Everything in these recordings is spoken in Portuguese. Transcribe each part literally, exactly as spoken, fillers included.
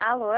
Alô?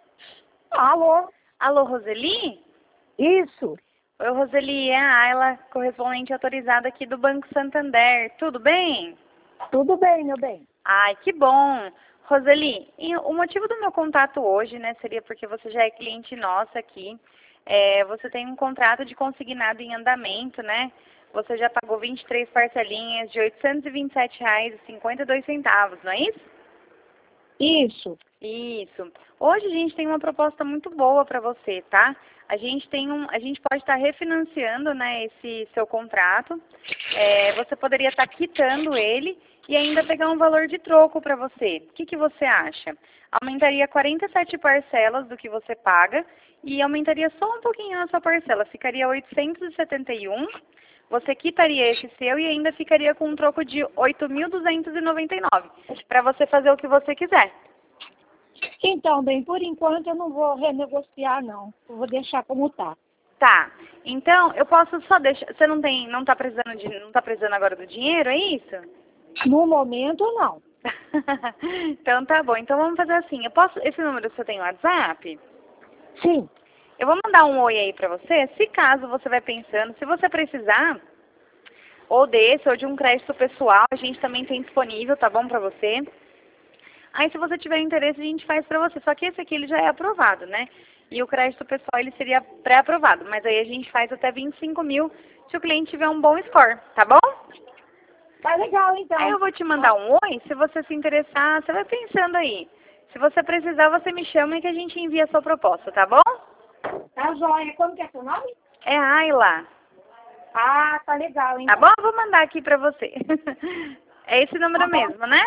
Alô? Alô, Roseli? Isso. Oi, Roseli, é a Ayla, correspondente autorizada aqui do Banco Santander. Tudo bem? Tudo bem, meu bem. Ai, que bom. Roseli, e o motivo do meu contato hoje, né, seria porque você já é cliente nossa aqui. É, você tem um contrato de consignado em andamento, né? Você já pagou vinte e três parcelinhas de oitocentos e vinte e sete reais e cinquenta e dois centavos, não é isso? Isso. Isso. Hoje a gente tem uma proposta muito boa para você, tá? A gente tem um, a gente pode estar refinanciando, né, esse seu contrato. É, você poderia estar quitando ele e ainda pegar um valor de troco para você. O que, que você acha? Aumentaria quarenta e sete parcelas do que você paga e aumentaria só um pouquinho a sua parcela. Ficaria oitocentos e setenta e um. Você quitaria esse seu e ainda ficaria com um troco de oito mil duzentos e noventa e nove para você fazer o que você quiser. Então, bem, por enquanto eu não vou renegociar, não. Eu vou deixar como tá. Tá. Então, eu posso só deixar... Você não tem, não tá precisando de, não tá precisando agora do dinheiro, é isso? No momento, não. Então tá bom. Então vamos fazer assim. Eu posso, esse número você tem no WhatsApp? Sim. Eu vou mandar um oi aí pra você. Se caso você vai pensando, se você precisar, ou desse, ou de um crédito pessoal, a gente também tem disponível, tá bom pra você? Aí se você tiver interesse, a gente faz pra você. Só que esse aqui ele já é aprovado, né? E o crédito pessoal ele seria pré-aprovado. Mas aí a gente faz até vinte e cinco mil se o cliente tiver um bom score, tá bom? Tá legal, então. Aí eu vou te mandar um oi, se você se interessar, você vai pensando aí. Se você precisar, você me chama e que a gente envia a sua proposta, tá bom? Tá joia. Como que é seu nome? É Ayla. Ah, tá legal, Tá então. bom? Eu vou mandar aqui pra você. É esse número Tá bom. mesmo, né?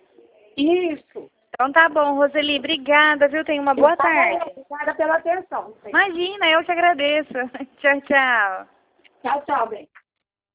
Isso. Então tá bom, Roseli. Obrigada, viu? Tenha uma boa Tá bom, tarde. obrigada pela atenção. Imagina, eu que agradeço. Tchau, tchau. Tchau, tchau, bem.